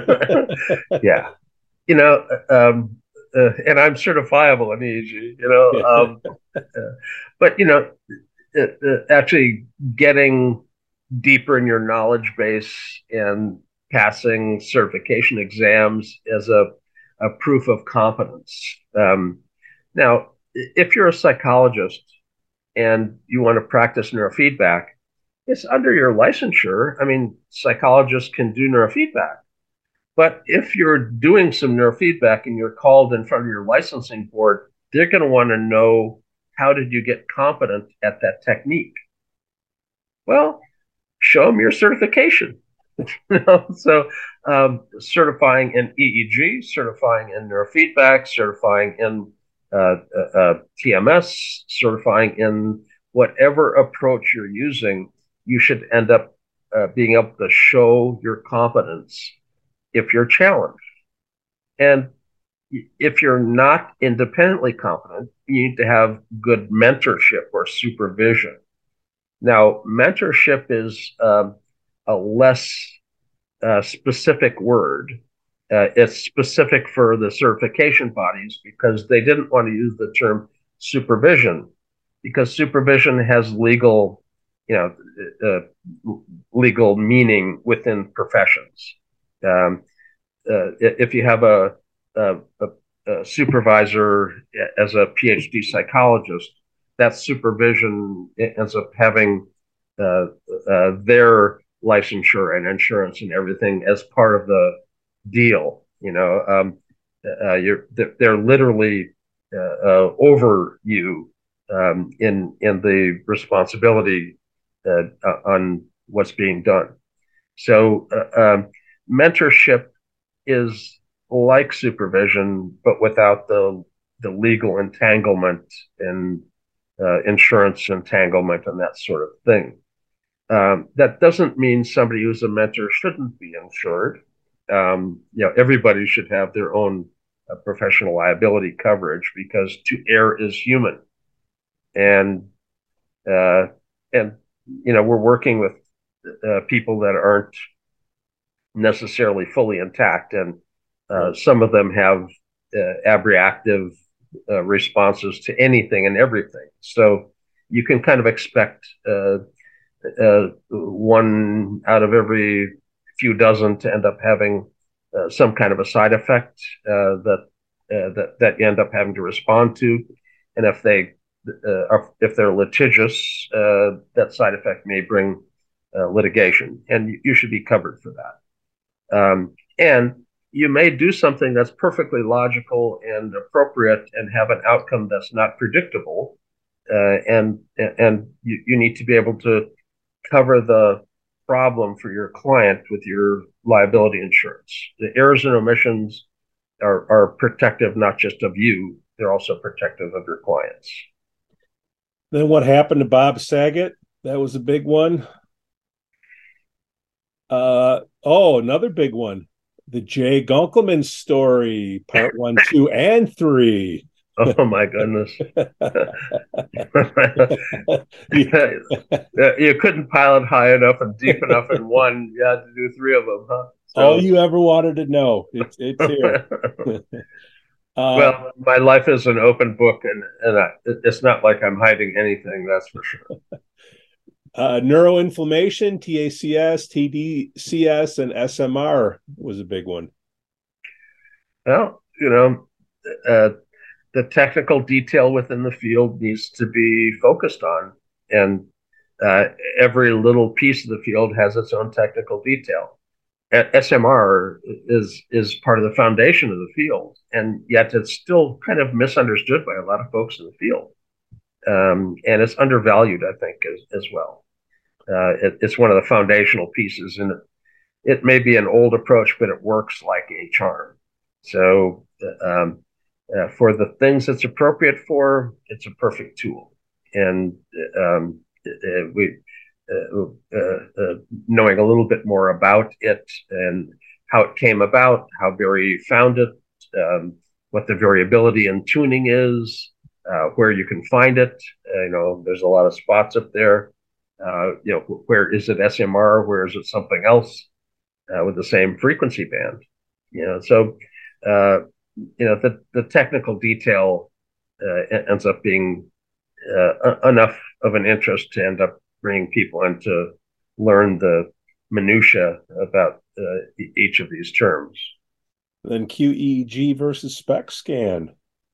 Yeah. You know, um, uh, and I'm certifiable in E E G, you know. Um, uh, but, you know, uh, uh, actually getting deeper in your knowledge base and passing certification exams as a, a proof of competence. Um, now, if you're a psychologist and you want to practice neurofeedback, it's under your licensure. I mean, psychologists can do neurofeedback. But if you're doing some neurofeedback and you're called in front of your licensing board, they're going to want to know, how did you get competent at that technique? Well, show them your certification. So um, certifying in E E G, certifying in neurofeedback, certifying in uh, uh, T M S, certifying in whatever approach you're using, you should end up uh, being able to show your competence if you're challenged. And if you're not independently competent, you need to have good mentorship or supervision. Now, mentorship is um, a less uh, specific word. Uh, it's specific for the certification bodies because they didn't want to use the term supervision because supervision has legal, you know, uh, legal meaning within professions. Um, uh, if you have a, a, a, supervisor as a PhD psychologist, that supervision ends up having uh, uh, their licensure and insurance and everything as part of the deal. You know, um, uh, you're they're literally uh, uh, over you um, in in the responsibility uh, on what's being done. So, uh, um, mentorship is like supervision, but without the the legal entanglement and uh, insurance entanglement and that sort of thing. Um, that doesn't mean somebody who's a mentor shouldn't be insured. Um, you know, everybody should have their own uh, professional liability coverage because to err is human, and uh, and you know we're working with uh, people that aren't necessarily fully intact, and uh, some of them have uh, abreactive uh, responses to anything and everything. So you can kind of expect uh, uh, one out of every few dozen to end up having uh, some kind of a side effect uh, that uh, that that you end up having to respond to, and if they uh, are, if they're litigious, uh, that side effect may bring uh, litigation, and you, you should be covered for that. Um, and you may do something that's perfectly logical and appropriate and have an outcome that's not predictable. Uh, and and you, you need to be able to cover the problem for your client with your liability insurance. The errors and omissions are, are protective not just of you, they're also protective of your clients. Then what happened to Bob Saget? That was a big one. Uh, oh, another big one. The Jay Gunkelman story, part one, two, and three. Oh my goodness. You couldn't pilot high enough and deep enough in one. You had to do three of them, huh? So, all you ever wanted to know. It's, it's here. uh, well, my life is an open book, and, and I, it's not like I'm hiding anything, that's for sure. Uh, neuroinflammation, T A C S, T D C S, and S M R was a big one. Well, you know, uh, the technical detail within the field needs to be focused on, and uh, every little piece of the field has its own technical detail. S M R is is part of the foundation of the field, and yet it's still kind of misunderstood by a lot of folks in the field, um, and it's undervalued, I think, as, as well. Uh, it, it's one of the foundational pieces, and it, it may be an old approach, but it works like a charm. So um, uh, for the things it's appropriate for, it's a perfect tool. And um, uh, we uh, uh, uh, knowing a little bit more about it and how it came about, how Barry found it, um, what the variability in tuning is, uh, where you can find it. Uh, you know, there's a lot of spots up there. Uh, you know, where is it S M R? Where is it something else uh, with the same frequency band? You know, so uh, you know the the technical detail uh, ends up being uh, enough of an interest to end up bringing people in to learn the minutia about uh, each of these terms. Then Q E E G versus SPECT scan.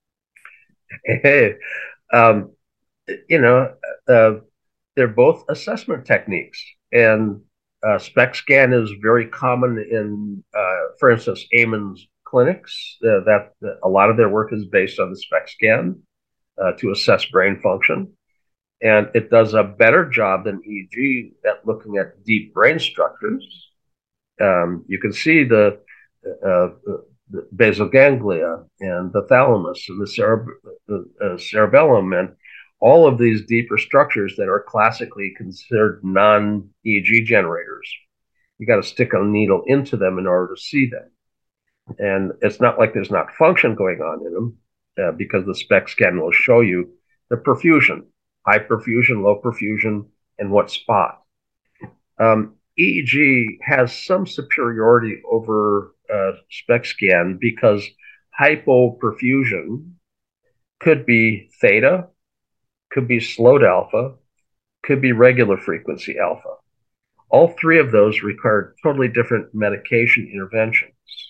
Hey, um, you know. Uh, They're both assessment techniques, and uh, SPECT scan is very common in, uh, for instance, Amen's clinics. Uh, that, that a lot of their work is based on the SPECT scan uh, to assess brain function, and it does a better job than E E G at looking at deep brain structures. Um, you can see the, uh, the basal ganglia and the thalamus and the, cereb- the uh, cerebellum and all of these deeper structures that are classically considered non-E E G generators. You got to stick a needle into them in order to see them. And it's not like there's not function going on in them, uh, because the SPECT scan will show you the perfusion, high perfusion, low perfusion, and what spot. Um, E E G has some superiority over uh, SPECT scan because hypoperfusion could be theta, could be slowed alpha, could be regular frequency alpha. All three of those require totally different medication interventions.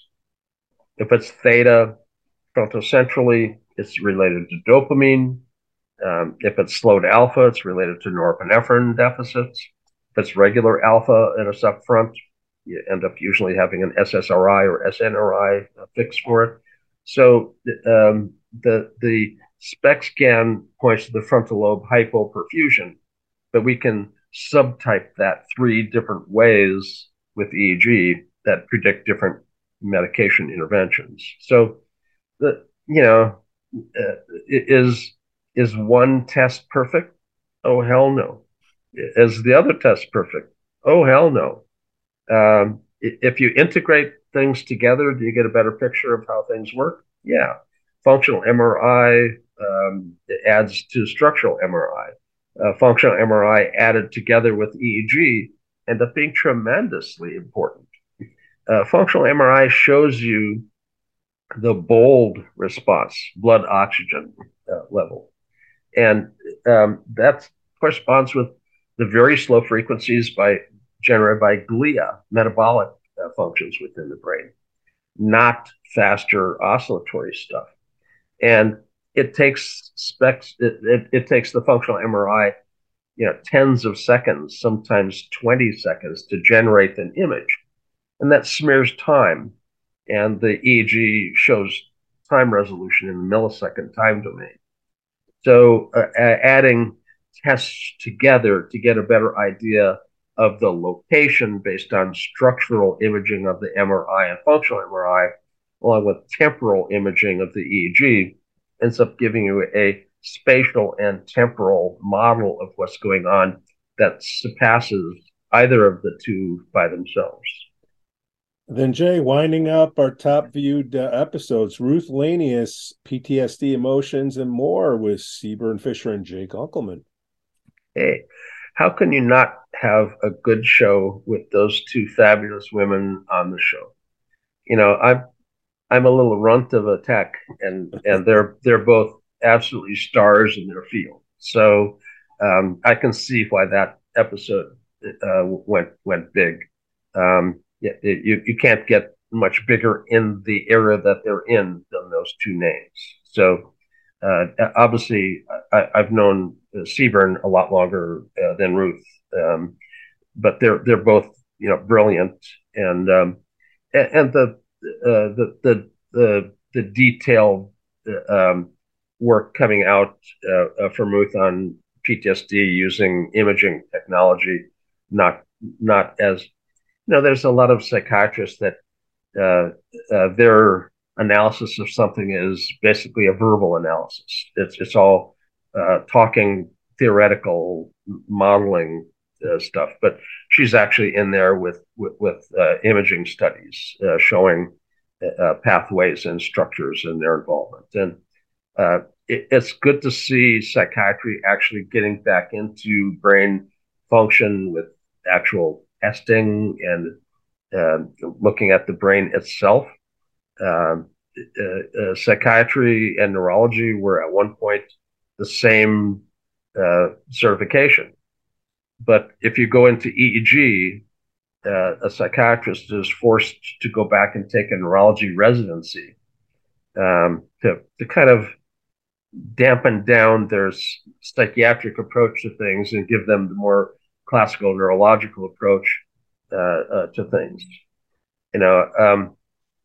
If it's theta frontocentrally, it's related to dopamine. Um, if it's slowed alpha, it's related to norepinephrine deficits. If it's regular alpha and it's up front, you end up usually having an S S R I or S N R I fix for it. So um, the the SPECT scan points to the frontal lobe hypoperfusion, but we can subtype that three different ways with E E G that predict different medication interventions. So the you know uh, is is one test perfect? Oh hell no. Is the other test perfect? Oh hell no. Um, if you integrate things together, do you get a better picture of how things work? Yeah. Functional M R I um, adds to structural M R I. Uh, functional M R I added together with E E G end up being tremendously important. Uh, functional M R I shows you the bold response, blood oxygen uh, level. And um, that corresponds with the very slow frequencies by generated by glia, metabolic uh, functions within the brain, not faster oscillatory stuff. And it takes specs, it, it, it takes the functional M R I, you know, tens of seconds, sometimes twenty seconds to generate an image. And that smears time. And the E E G shows time resolution in the millisecond time domain. So uh, adding tests together to get a better idea of the location based on structural imaging of the M R I and functional M R I, along with temporal imaging of the E E G, ends up giving you a spatial and temporal model of what's going on that surpasses either of the two by themselves. Then, Jay, winding up our top viewed uh, episodes, Ruth Lanius, P T S D, Emotions, and More with Seaburn Fisher and Jay Gunkelman. Hey, how can you not have a good show with those two fabulous women on the show? You know, I'm I'm a little runt of a tech, and and they're they're both absolutely stars in their field. So um, I can see why that episode uh, went went big. Um, it, it, you you can't get much bigger in the era that they're in than those two names. So uh, obviously, I, I've known Seaburn a lot longer uh, than Ruth, um, but they're they're both you know brilliant, and um, and, and the uh, the the the the detailed um, work coming out uh, uh, from Ruth on P T S D using imaging technology, not not as you know. There's a lot of psychiatrists that uh, uh, their analysis of something is basically a verbal analysis. It's it's all uh, talking, theoretical modeling uh, stuff, but she's actually in there with with, with uh, imaging studies uh, showing uh, pathways and structures and their involvement. And uh, it, it's good to see psychiatry actually getting back into brain function with actual testing and uh, looking at the brain itself. Um, uh, uh, psychiatry and neurology were at one point the same uh, certification. But if you go into E E G, uh, a psychiatrist is forced to go back and take a neurology residency um, to, to kind of dampen down their psychiatric approach to things and give them the more classical neurological approach uh, uh, to things. You know, um,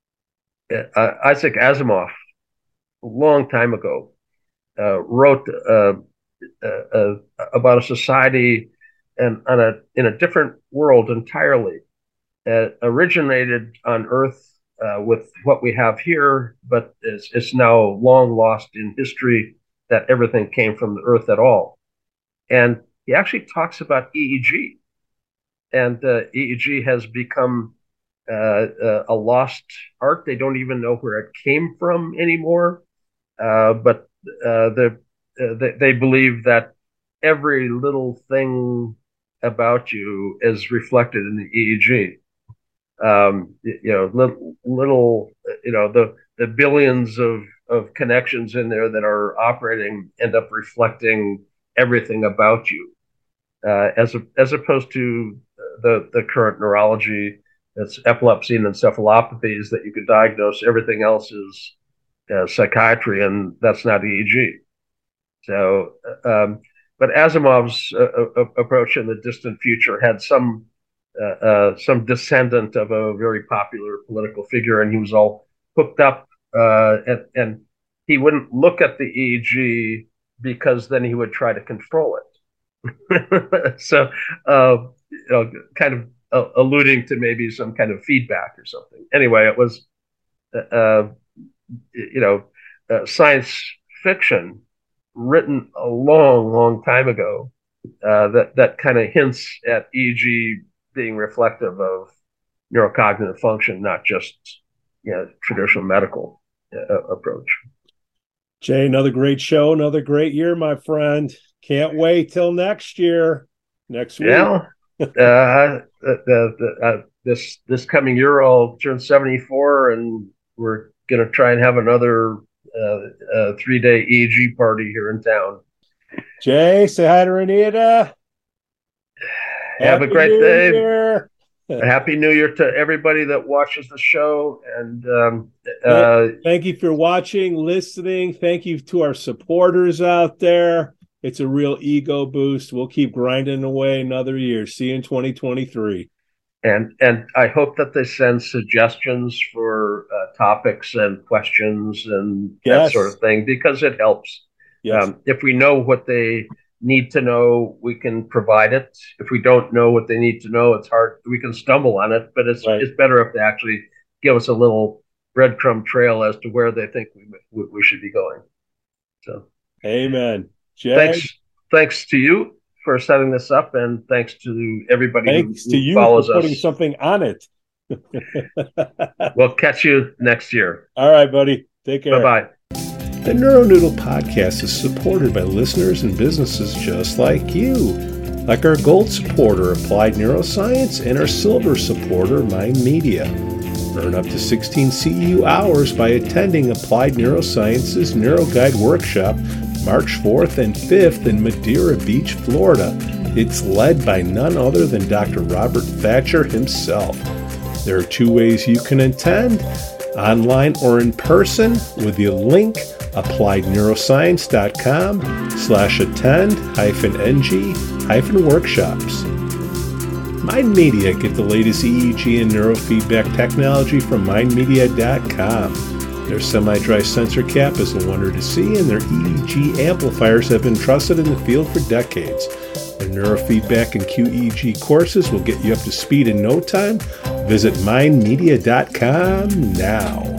uh, Isaac Asimov, a long time ago, uh, wrote uh, uh, uh, about a society and on a in a different world entirely. Uh, originated on Earth uh, with what we have here, but it's, it's now long lost in history that everything came from the Earth at all. And he actually talks about E E G, and uh, E E G has become uh, uh, a lost art. They don't even know where it came from anymore. Uh, but uh, the, uh, they, they believe that every little thing about you is reflected in the E E G. Um, you know, little, little, you know, the the billions of of connections in there that are operating end up reflecting everything about you, uh, as a, as opposed to the the current neurology that's epilepsy and encephalopathies that you can diagnose. Everything else is uh, psychiatry, and that's not E E G. So, um, but Asimov's uh, uh, approach in the distant future had some uh, uh, some descendant of a very popular political figure, and he was all hooked up, uh, and, and he wouldn't look at the E E G because then he would try to control it. so, uh, you know, kind of uh, alluding to maybe some kind of feedback or something. Anyway, it was, uh, you know, uh, science fiction written a long, long time ago, uh, that that kind of hints at E E G being reflective of neurocognitive function, not just, you know, traditional medical uh, approach. Jay, another great show, another great year, my friend. Can't wait till next year, next week. Yeah, uh, the, the, uh, this this coming year I'll turn seventy-four, and we're going to try and have another uh, uh, three-day E E G party here in town. Jay, say hi to Renita. Have Happy a great New day. Year. Happy New Year to everybody that watches the show. And um, uh, thank you for watching, listening. Thank you to our supporters out there. It's a real ego boost. We'll keep grinding away another year. See you in twenty twenty-three. And and I hope that they send suggestions for uh, topics and questions and yes. that sort of thing, because it helps. Yes. Um, if we know what they need to know, we can provide it. If we don't know what they need to know, it's hard. We can stumble on it, but it's right. it's better if they actually give us a little breadcrumb trail as to where they think we we, we should be going. So, amen. Jay? Thanks, thanks to you for setting this up, and thanks to everybody thanks who, to who you follows for putting us. something on it. We'll catch you next year. All right, buddy. Take care. Bye-bye. The NeuroNoodle podcast is supported by listeners and businesses just like you, like our gold supporter, Applied Neuroscience, and our silver supporter, Mind Media. Earn up to sixteen C E U hours by attending Applied Neuroscience's NeuroGuide Workshop March fourth and fifth in Madeira Beach, Florida. It's led by none other than Doctor Robert Thatcher himself. There are two ways you can attend, online or in person, with the link appliedneuroscience.com slash attend hyphen ng hyphen workshops. Mind Media, get the latest E E G and neurofeedback technology from mind media dot com. Their semi-dry sensor cap is a wonder to see, and their E E G amplifiers have been trusted in the field for decades. Their neurofeedback and Q E E G courses will get you up to speed in no time. Visit mind media dot com now.